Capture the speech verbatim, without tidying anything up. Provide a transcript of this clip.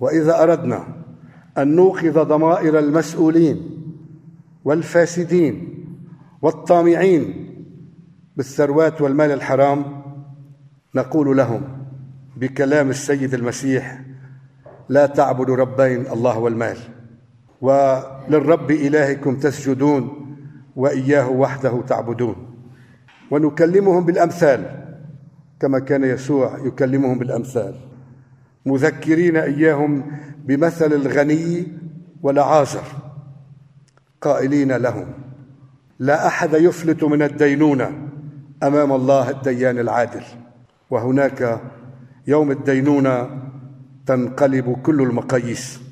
وإذا أردنا أن نوقظ ضمائر المسؤولين والفاسدين والطامعين بالثروات والمال الحرام نقول لهم بكلام السيد المسيح: لا تعبدوا ربين، الله والمال، وللرب إلهكم تسجدون وإياه وحده تعبدون. ونكلمهم بالأمثال كما كان يسوع يكلمهم بالأمثال، مذكرين إياهم بمثل الغني والعازر، قائلين لهم: لا أحد يفلت من الدينونة أمام الله الديان العادل، وهناك يوم الدينونة تنقلب كل المقاييس.